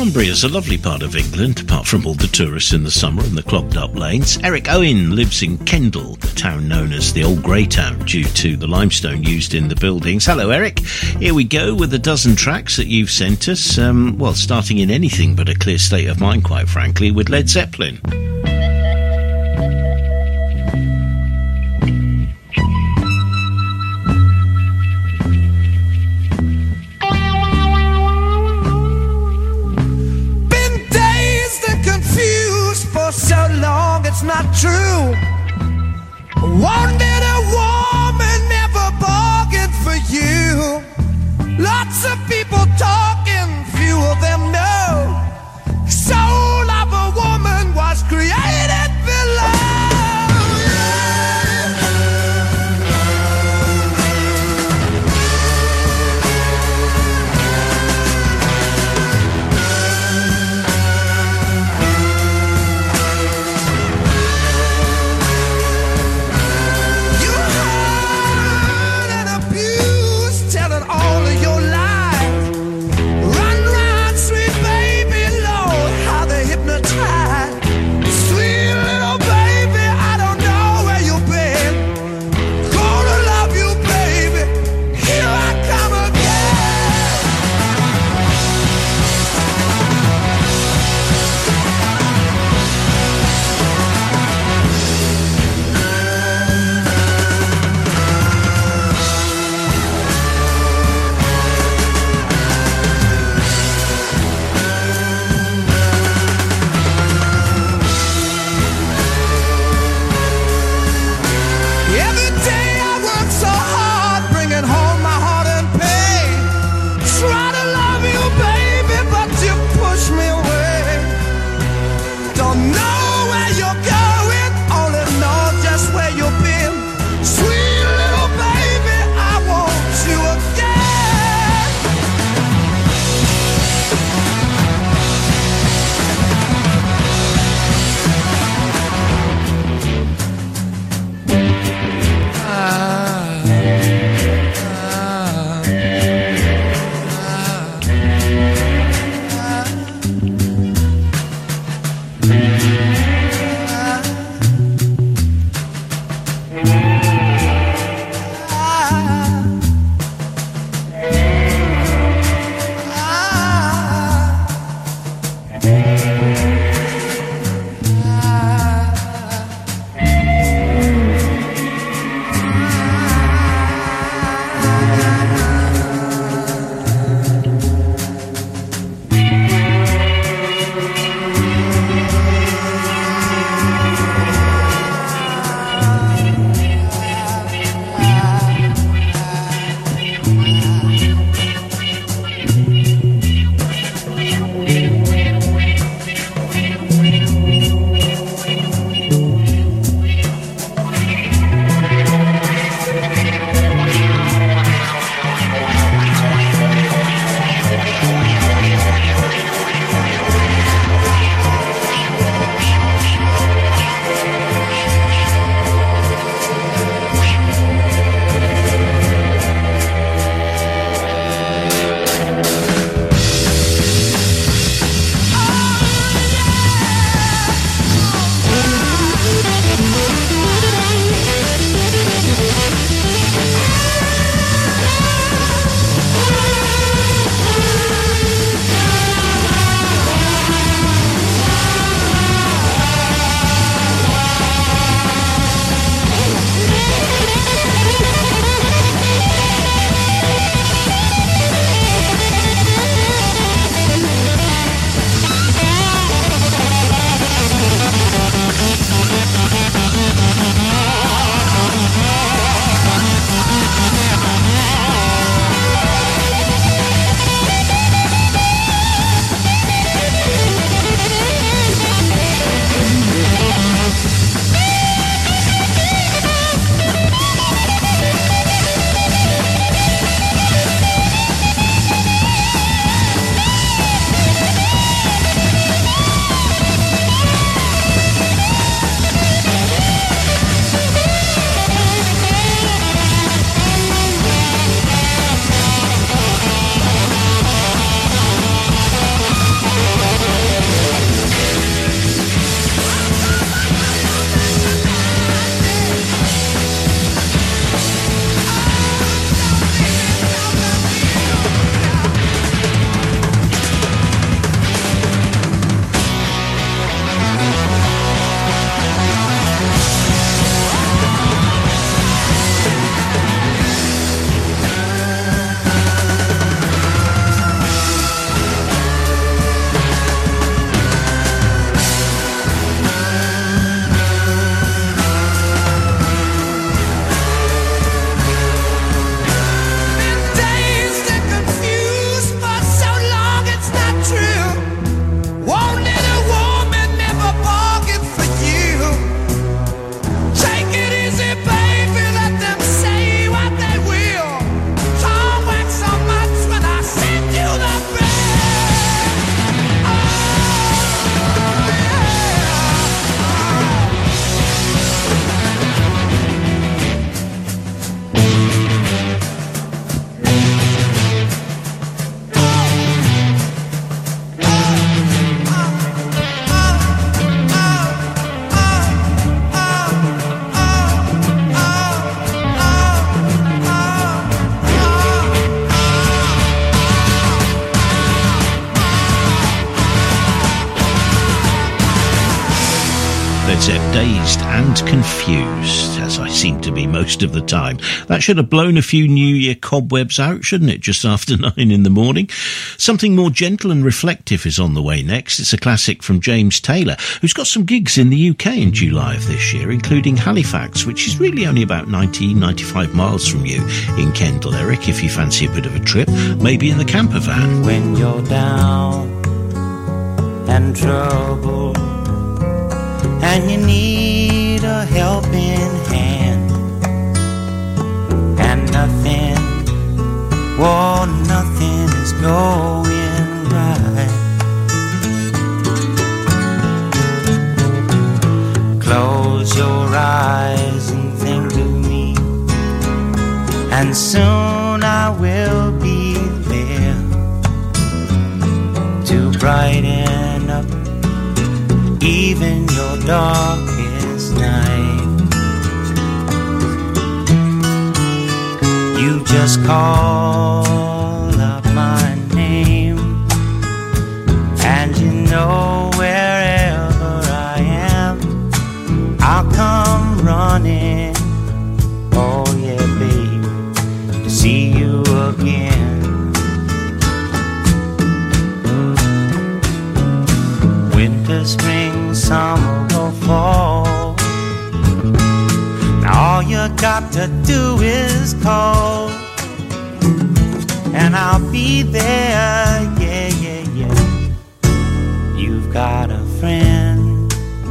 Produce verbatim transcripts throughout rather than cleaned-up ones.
Barnbury is a lovely part of England, apart from all the tourists in the summer and the clogged up lanes. Eric Owen lives in Kendal, the town known as the Old Grey Town due to the limestone used in the buildings. Hello, Eric. Here we go with a dozen tracks that you've sent us. Um, well, starting in anything but a clear state of mind, quite frankly, with Led Zeppelin. So long it's not true. Wanted a woman, never bargained for you. Lots of people talking, few of them know. Soul of a woman was created below. Led Zepp, Dazed and Confused, as I seem to be most of the time. That should have blown a few New Year cobwebs out, shouldn't it, just after nine in the morning? Something more gentle and reflective is on the way next. It's a classic from James Taylor, who's got some gigs in the U K in July of this year, including Halifax, which is really only about ninety, ninety-five miles from you in Kendal, Eric, if you fancy a bit of a trip, maybe in the camper van. When you're down and troubled and you need a helping hand, and nothing, whoa, nothing is going right. Close your eyes and think of me, and soon I will be there to brighten up even your darkest night. You just call up my name, and you know wherever I am, I'll come running. Oh yeah, baby, to see you again. Winter, spring, summer or fall, now all you got to do is call, and I'll be there, yeah, yeah, yeah. You've got a friend.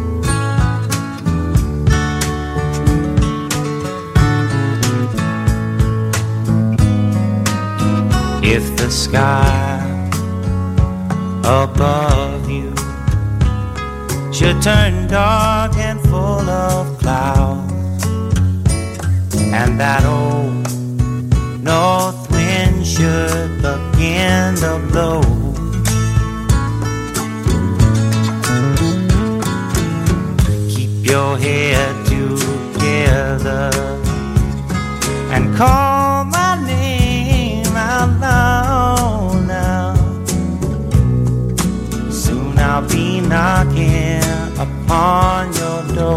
If the sky above you should turn dark and full of clouds, and that old north wind should begin to blow, keep your head together and call my name out loud now. Soon I'll be knocking upon your door.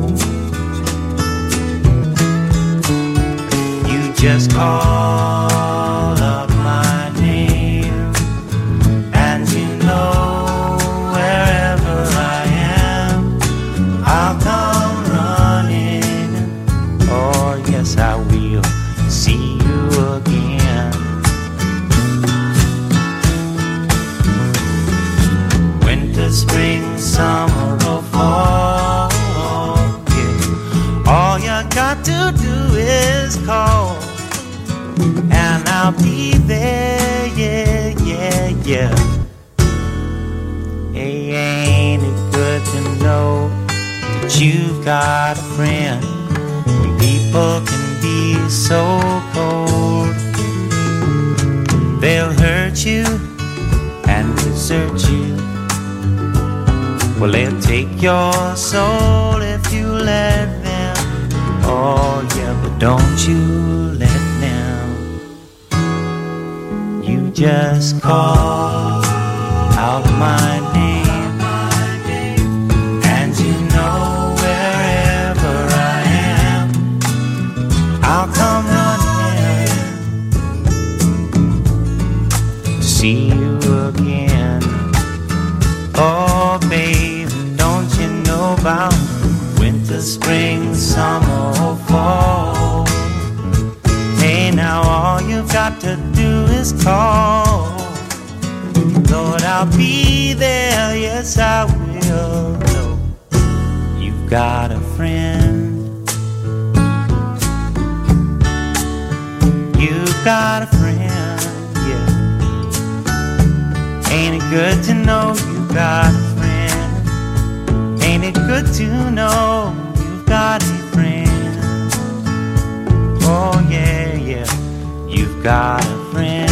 You just call up my name, and you know wherever I am, I'll come running. Oh yes, I will see you again. Winter, spring, summer or fall, yeah. All you got to do is call, and I'll be there, yeah, yeah, yeah. Hey, ain't it good to know that you've got a friend when people can be so cold? They'll hurt you and desert you. Well, they'll take your soul if you let them. Oh yeah, but don't you let them. You just call out my name, and you know wherever I am, I'll come running to see you again. Oh baby, don't you know about winter, spring, summer or fall? Hey, now all you've got to do is call. Lord, I'll be there, yes I will. No, you've got a friend. You've got a friend, yeah. Ain't it good to know you've got a friend? Ain't it good to know you've got a friend? Oh yeah, yeah, you've got a friend.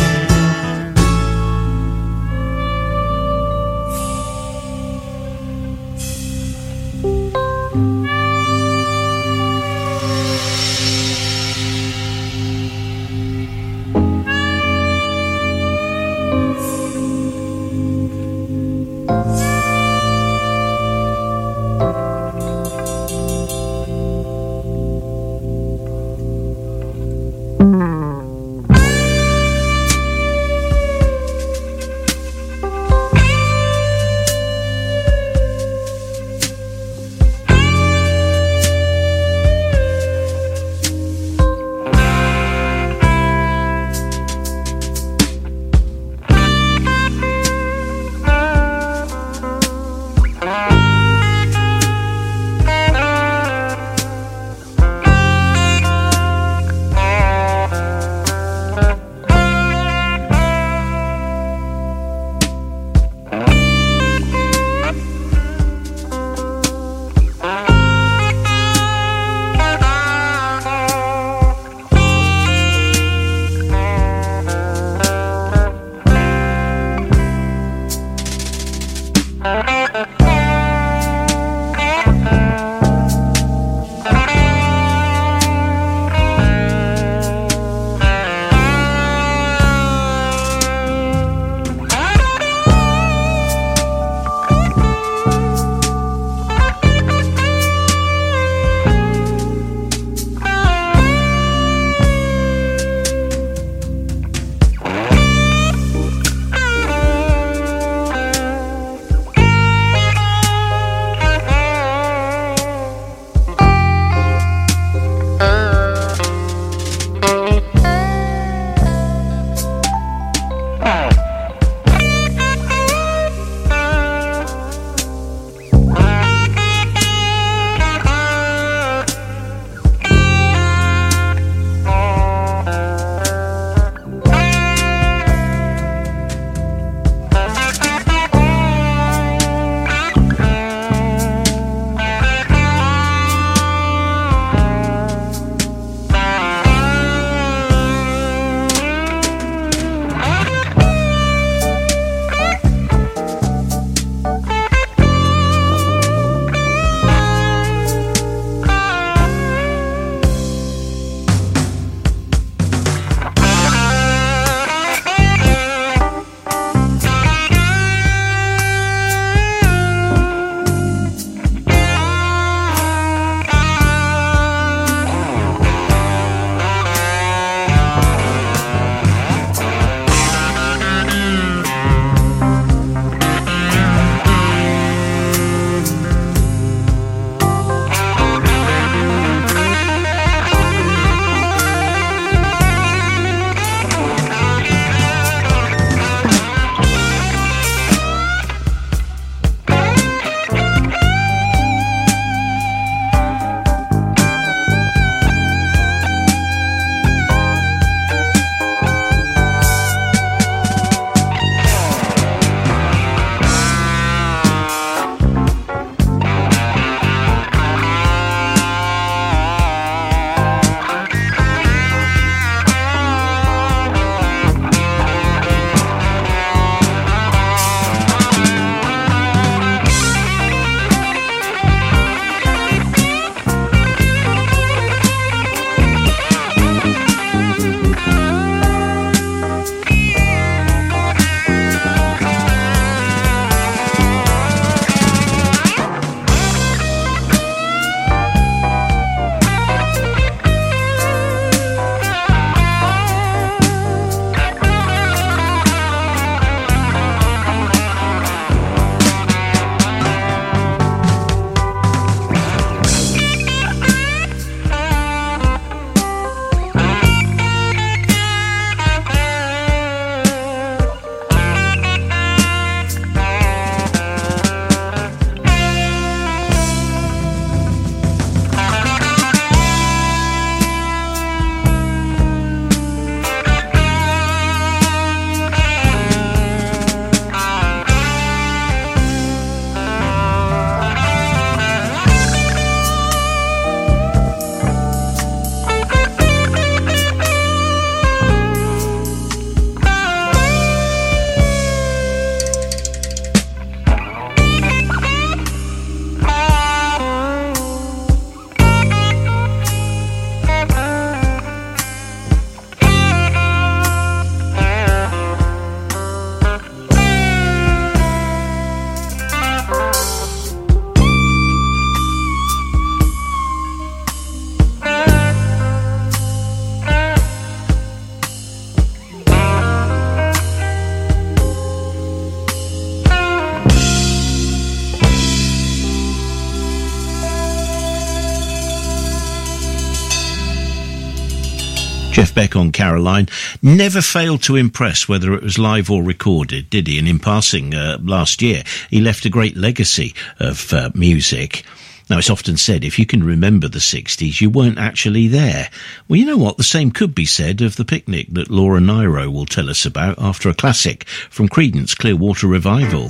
Jeff Beck on Caroline never failed to impress, whether it was live or recorded, did he? And in passing, uh, last year, he left a great legacy of uh, music. Now, it's often said, if you can remember the sixties, you weren't actually there. Well, you know what? The same could be said of the picnic that Laura Nyro will tell us about after a classic from Creedence Clearwater Revival.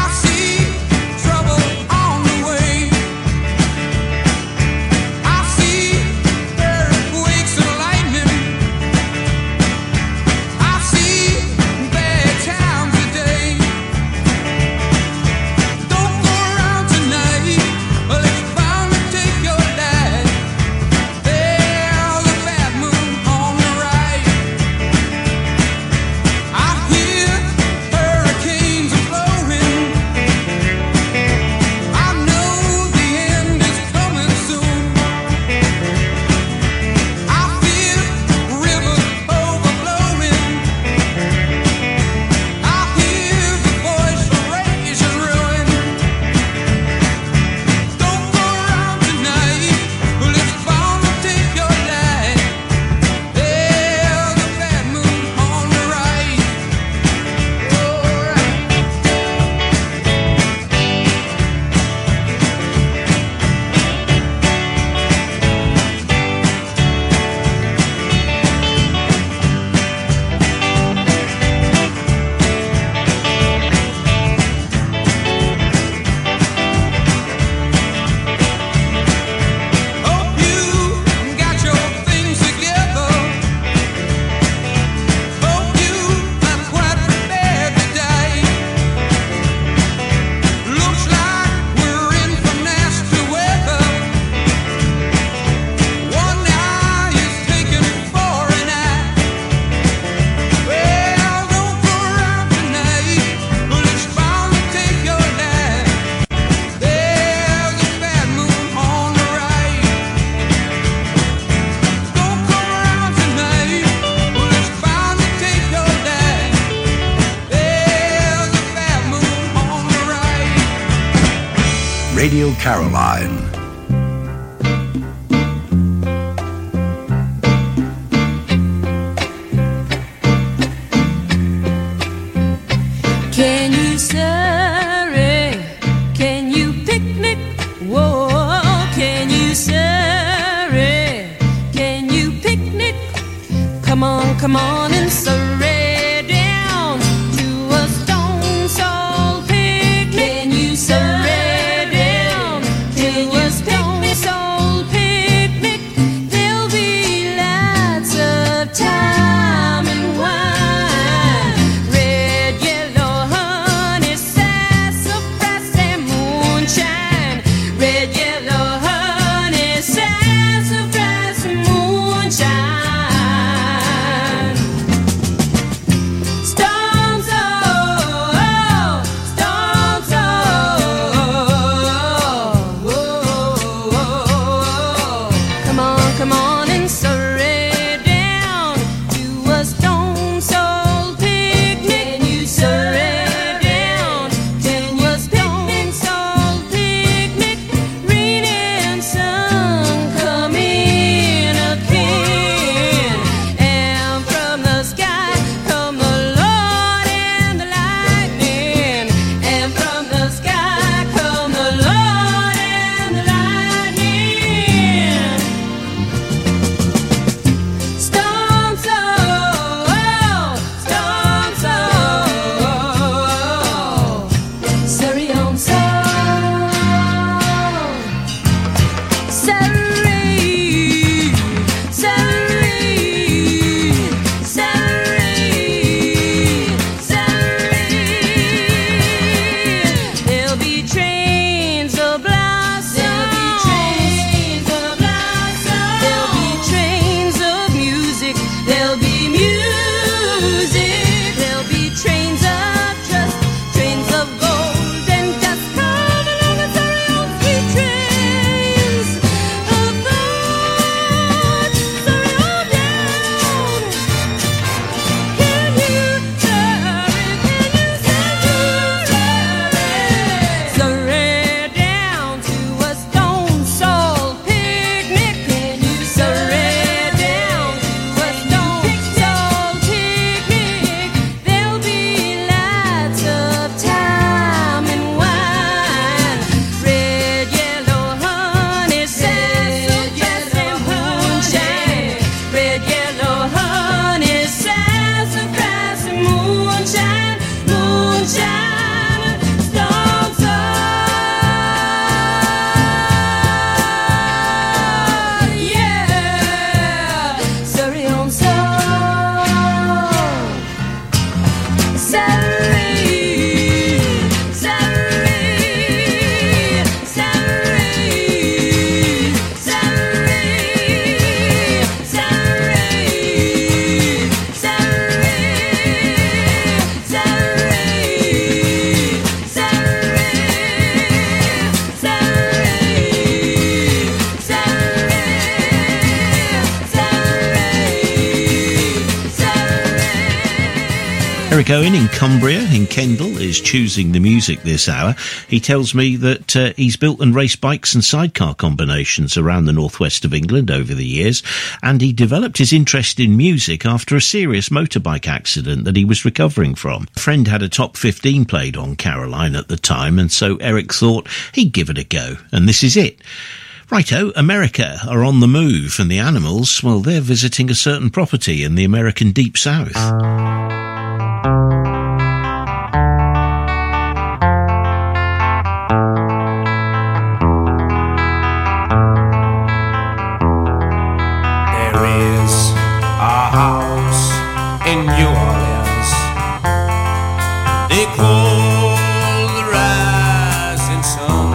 I see Radio Caroline. Can you surrey? Can you picnic? Whoa, can you surrey? Can you picnic? Come on, come on and surrey down to a stone salt picnic. Can you surrey down to a stone salt picnic? There'll be lots of time and wine. Red, yellow, honey, sassafras and moonshine. Red, yellow, honey, sassafras and moonshine. Stones, oh, oh, stones, oh, oh, oh, oh. Come on, come on and surrey down to a stone salt picnic. Can you surrey down to a stone salt picnic? Rain and sun come in again, and from the sky come the Lord and the lightning, and from the sky come the Lord and the lightning. Stones, oh, oh, stones, oh, Surrey on song. Surrey, Surrey, Surrey, Surrey. There'll be trains of blossoms. There'll be trains of blossoms. There'll be trains of music. There'll be music. There'll be trains of trust, trains of gold and dust. Come along and Surrey on sweet trains of thought. Surrey on down. Can you surrey? Can you surrey? Surrey down to a stone salt picnic. Can you surrey down to a stone salt picnic? There'll be lots of time and wine. Red, yellow, honey, sassafras and moonshine. Red, yellow, honey, sassafras and moonshine, moonshine, stones, oh, yeah. Surrey on song. Surrey, Surrey, Surrey, Surrey, Surrey, Surrey, Eric Owen in Cumbria, in Kendal, is choosing the music this hour. He tells me that uh, he's built and raced bikes and sidecar combinations around the northwest of England over the years, and he developed his interest in music after a serious motorbike accident that he was recovering from. A friend had a top fifteen played on Caroline at the time, and so Eric thought he'd give it a go, and this is it. Righto, America are on the move, and the Animals, well, they're visiting a certain property in the American Deep South. There is a house in New Orleans they call the Rising Sun,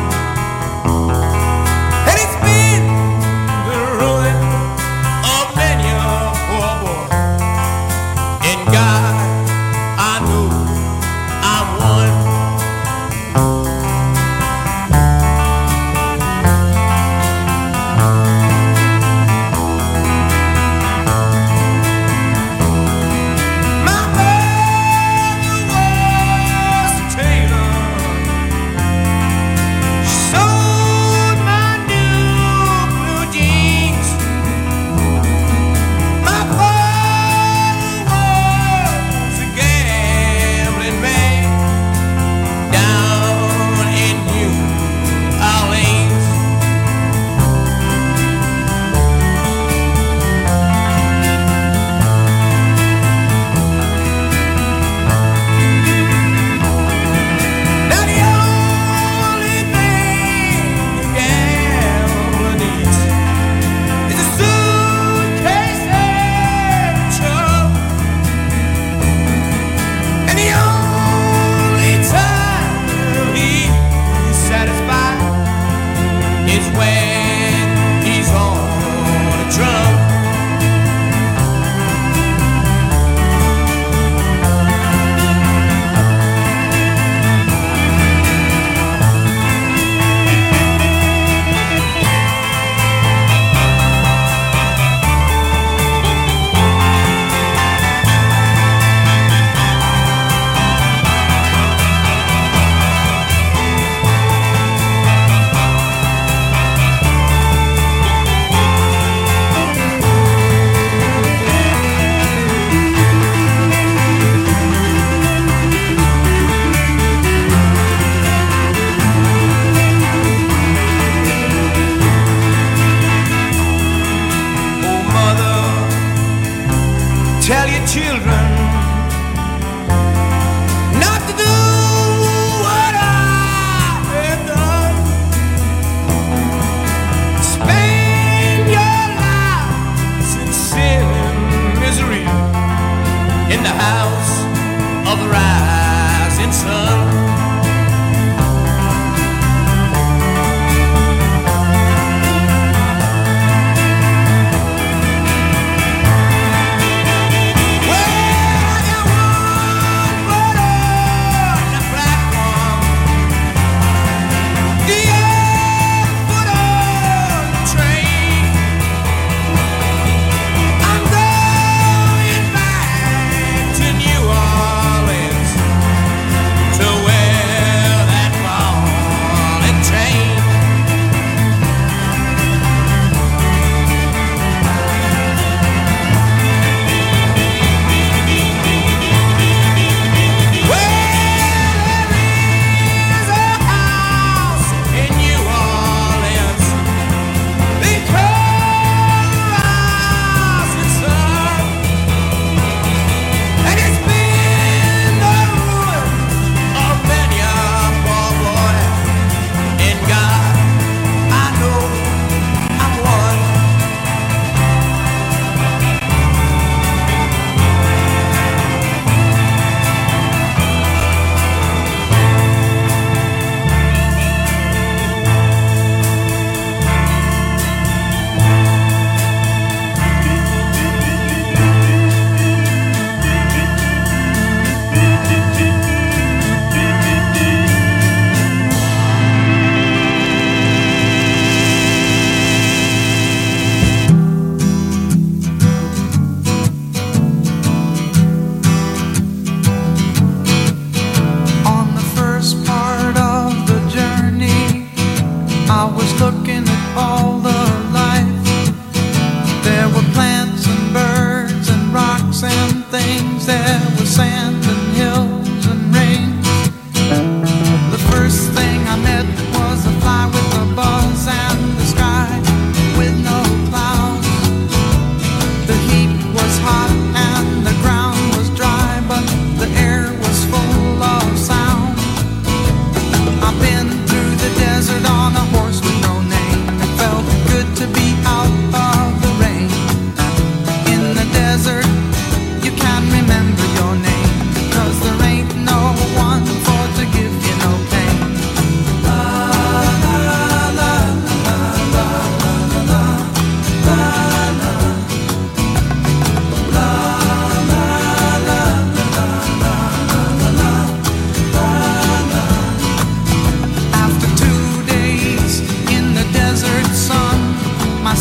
and it's been the ruin of many a poor boy. And God, I know I'm one. My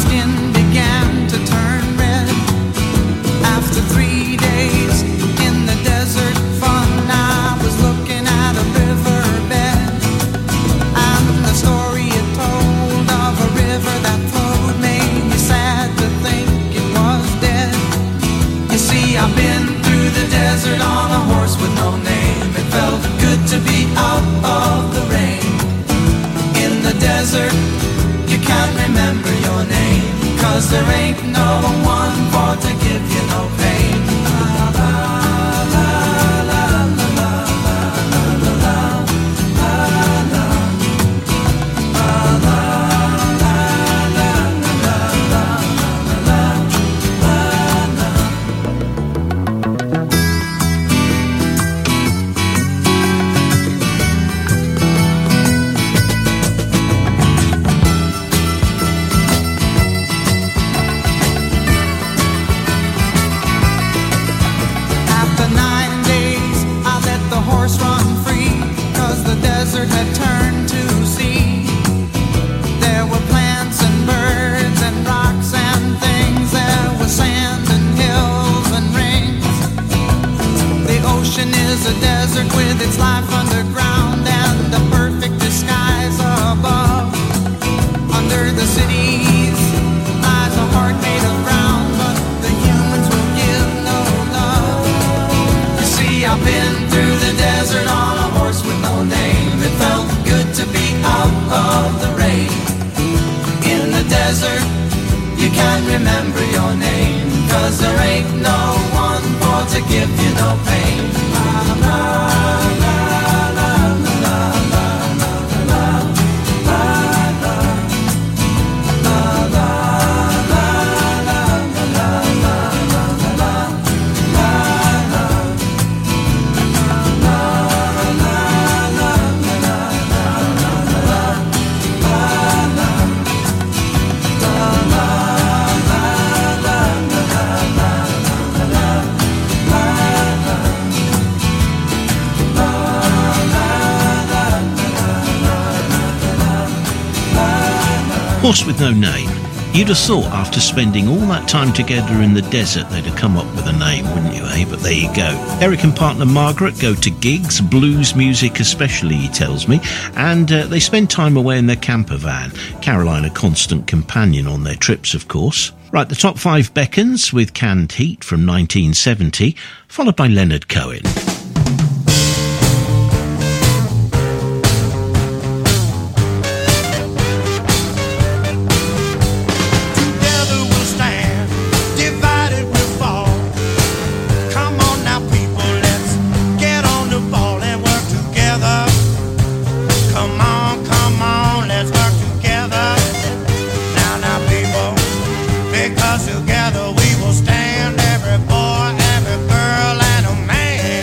skin began to turn red. After three days in the desert fun, I was looking at a riverbed, and the story it told of a river that flowed made me sad to think it was dead. You see, I've been through the desert on a horse with no name. It felt good to be out of the rain. In the desert, you can't remember your name, 'cause there ain't no one for to give you no pain. Had turned to sea. There were plants and birds and rocks and things. There was sand and hills and rings. The ocean is a desert with its life underground and a perfect disguise above. Under the cities lies a heart made of brown, but the humans will give no love. You see, I've been through the desert on a horse with no name. It felt good to be out of the rain. In the desert, you can't remember your name, 'cause there ain't no one for to give you no pain. La, la, la, la, la, la, la, la, la, la, la, la, la, la, la, la, la, la, la. Horse with no name. You'd have thought after spending all that time together in the desert they'd have come up with a name, wouldn't you, eh? But there you go. Eric and partner Margaret go to gigs, blues music especially, he tells me, and uh, they spend time away in their camper van. Caroline a constant companion on their trips, of course. Right, the top five beckons with Canned Heat from nineteen seventy, followed by Leonard Cohen. Together we will stand, every boy, every girl, and a man.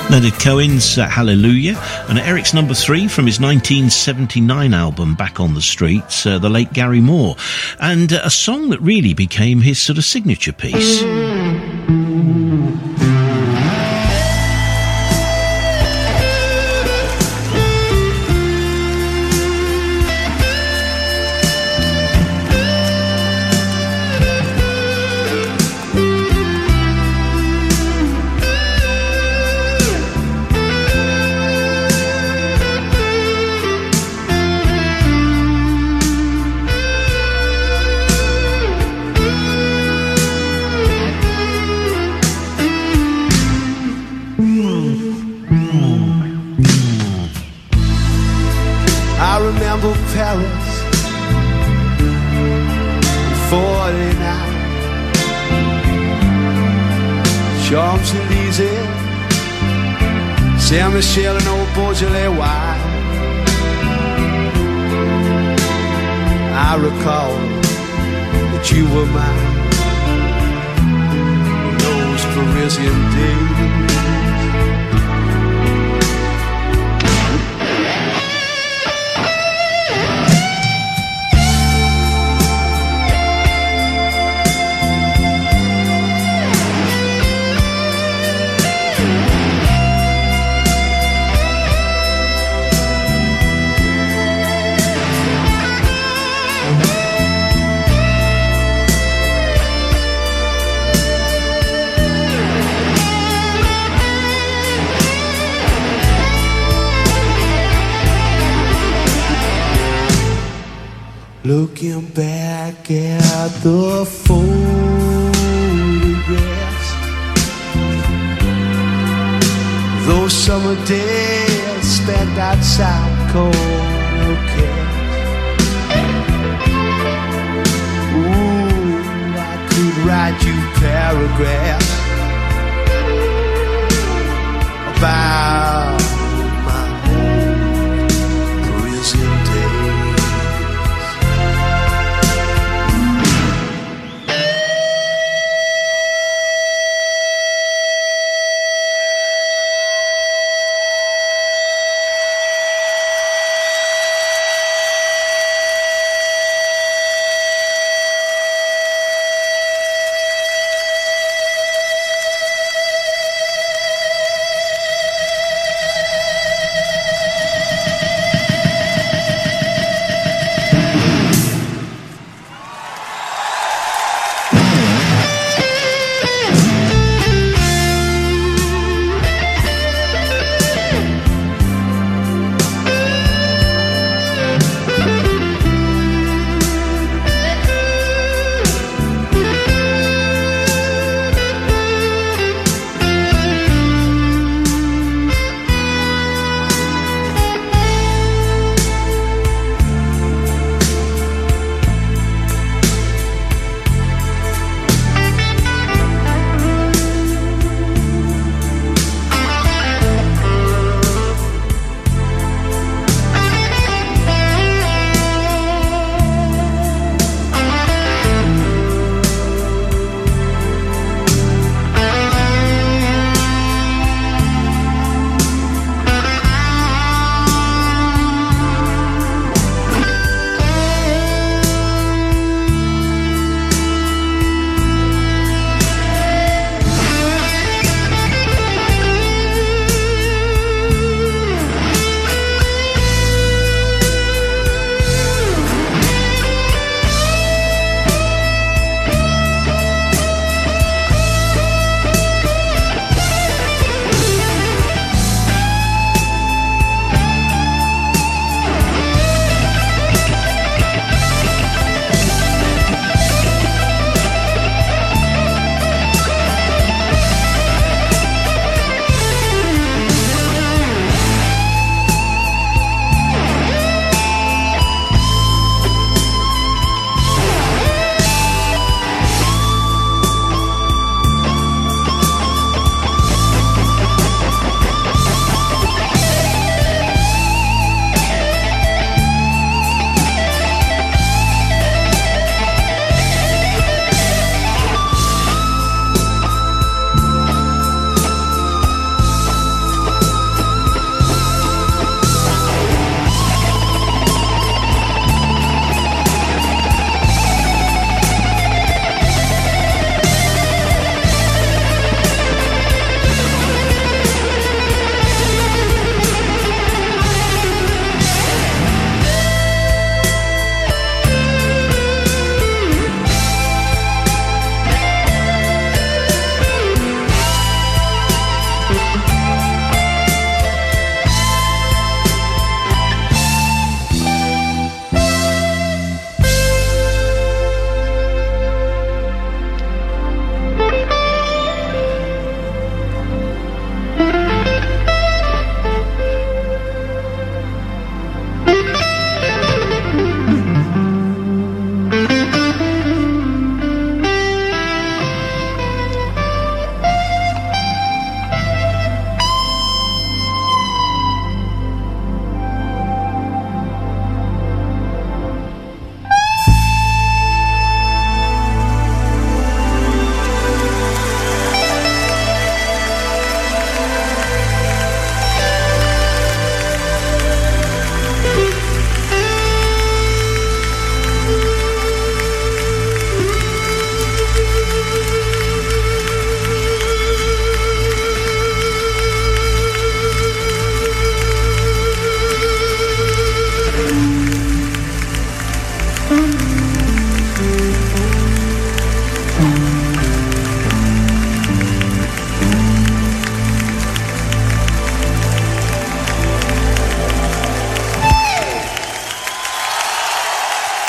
Leonard Cohen's uh, Hallelujah, and Eric's number three from his nineteen seventy-nine album Back on the Streets, uh, the late Gary Moore, and uh, a song that really became his sort of signature piece. Paris, forty-nine, Champs-Élysées, Saint-Michel and old Beaujolais wine. I recall that you were mine in those Parisian days. Looking back at the photographs, those summer days spent outside corner cats. Ooh, I could write you paragraphs about my old Parisian days.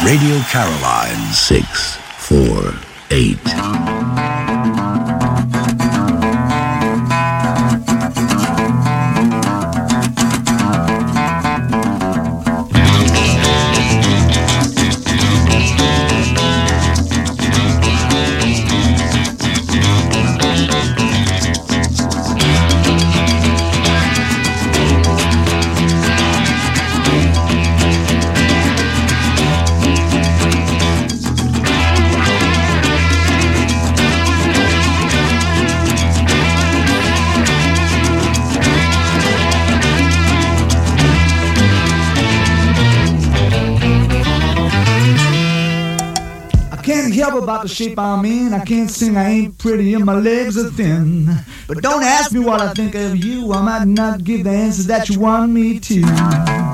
Radio Caroline. Six, four, eight. About the shape I'm in, I can't sing, I ain't pretty, and my legs are thin. But don't ask me what I think of you, I might not give the answers that you want me to.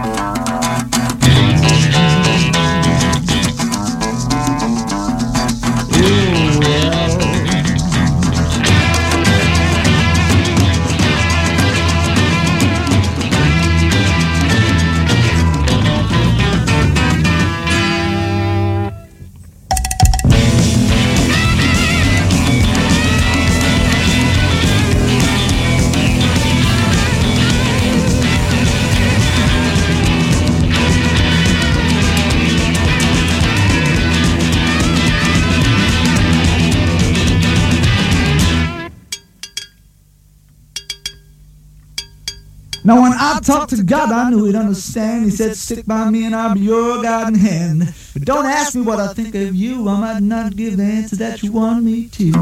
Now when I talked to God, I knew he'd understand. He said, stick by me and I'll be your guiding hand. But don't ask me what I think of you, I might not give the answer that you want me to.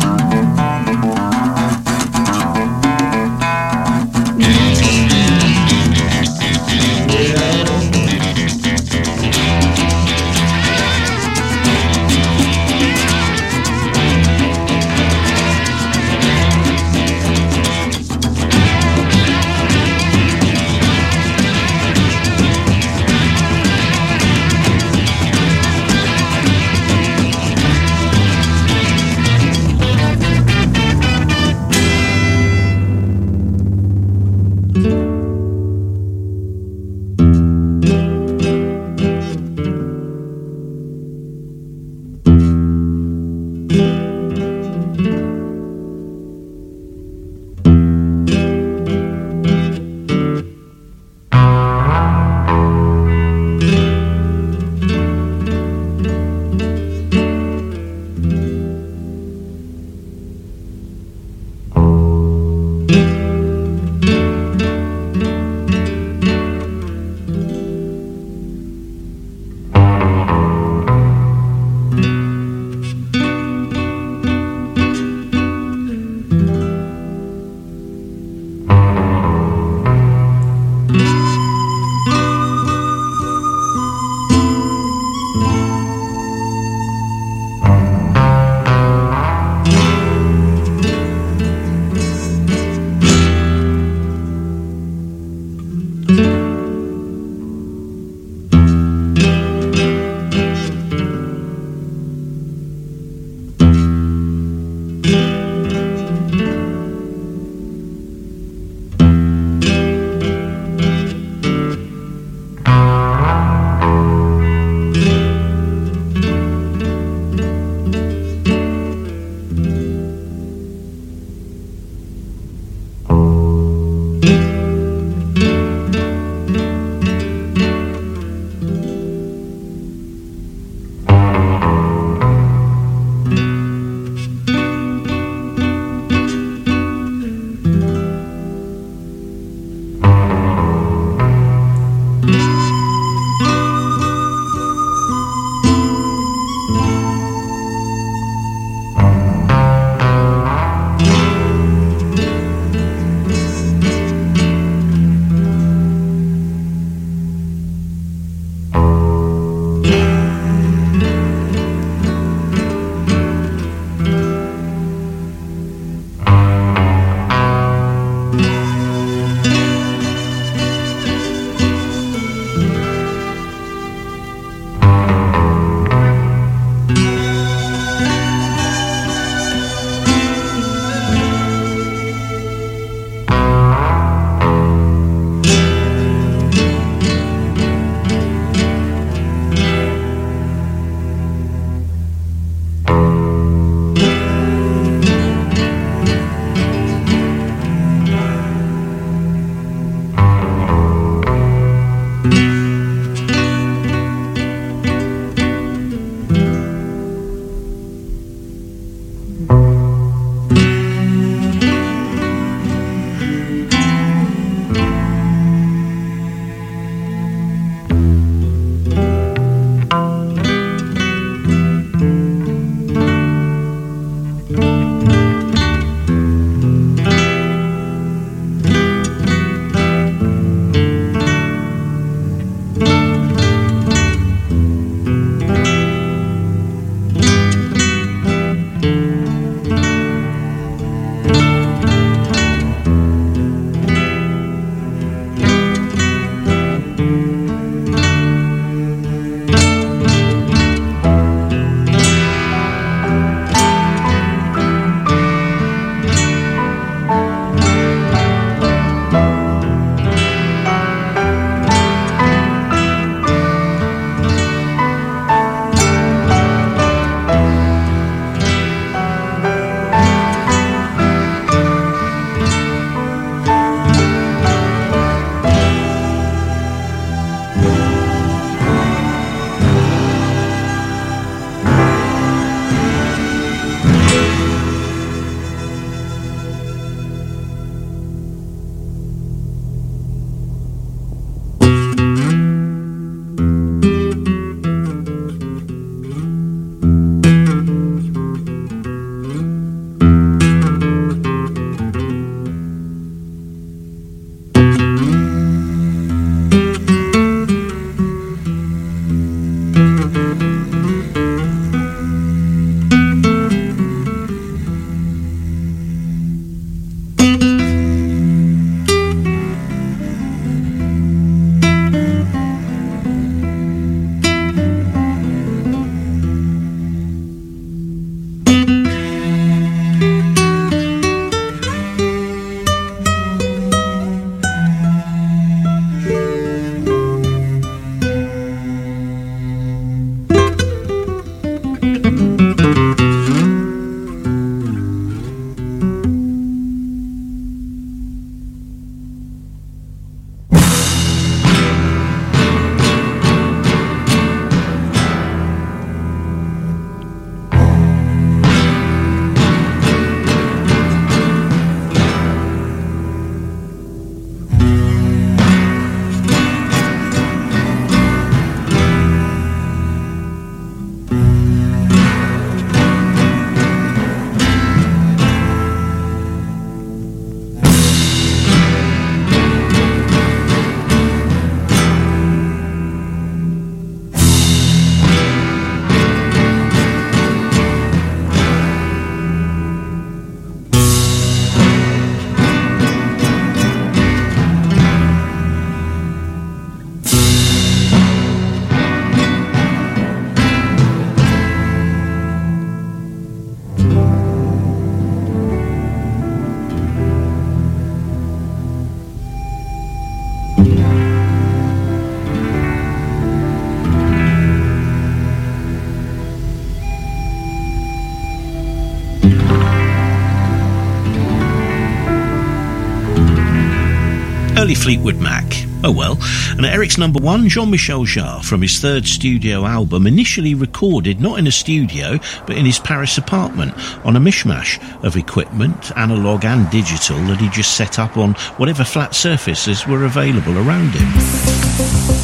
Early Fleetwood Mac. Oh well. And at Eric's number one, Jean-Michel Jarre, from his third studio album, initially recorded not in a studio, but in his Paris apartment, on a mishmash of equipment, analogue and digital, that he just set up on whatever flat surfaces were available around him.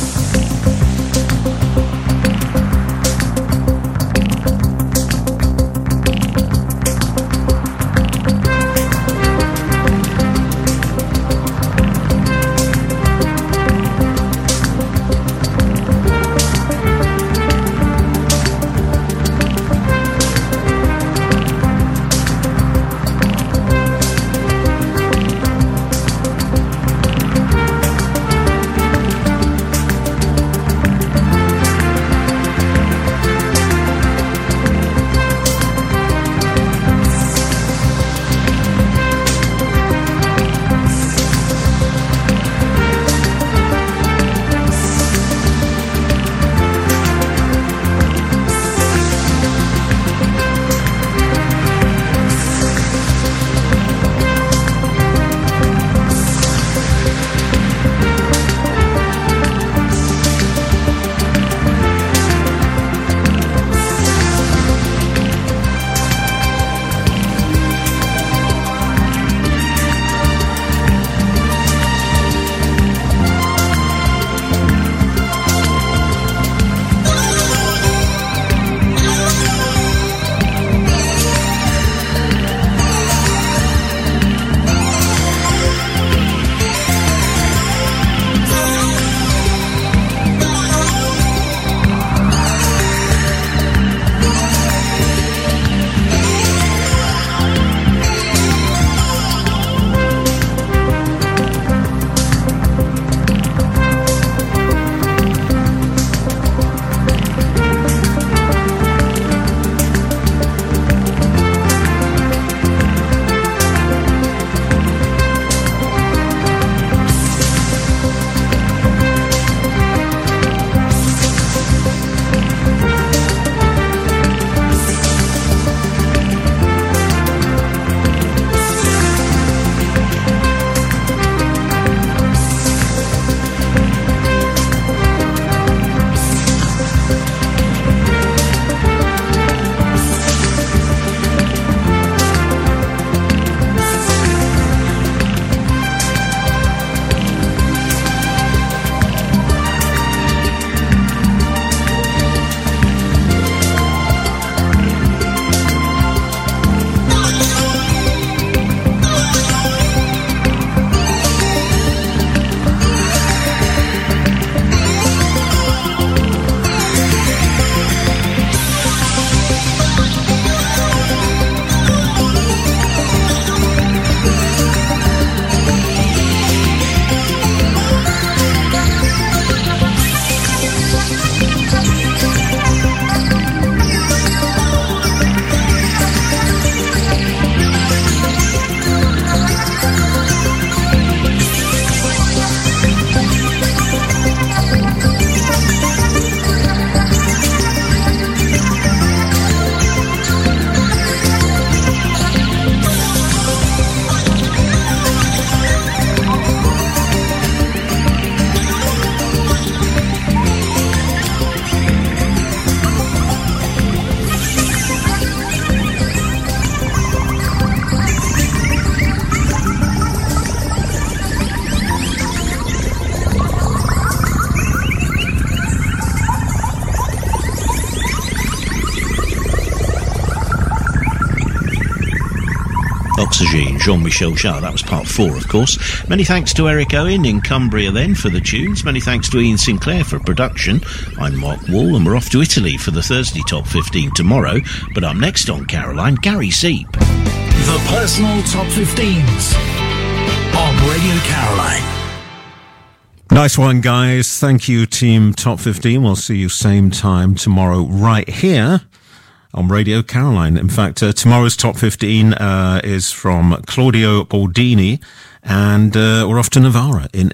Oxygen, Jean-Michel Jarre. That was part four, of course. Many thanks to Eric Owen in Cumbria then for the tunes. Many thanks to Ian Sinclair for production. I'm Mark Wall, and we're off to Italy for the Thursday Top fifteen tomorrow. But up next on Caroline, Gary Seep. The Personal Top fifteens on Radio Caroline. Nice one, guys. Thank you, Team Top fifteen. We'll see you same time tomorrow right here on Radio Caroline. In fact, uh, tomorrow's Top fifteen uh, is from Claudio Baldini, and uh, we're off to Novara in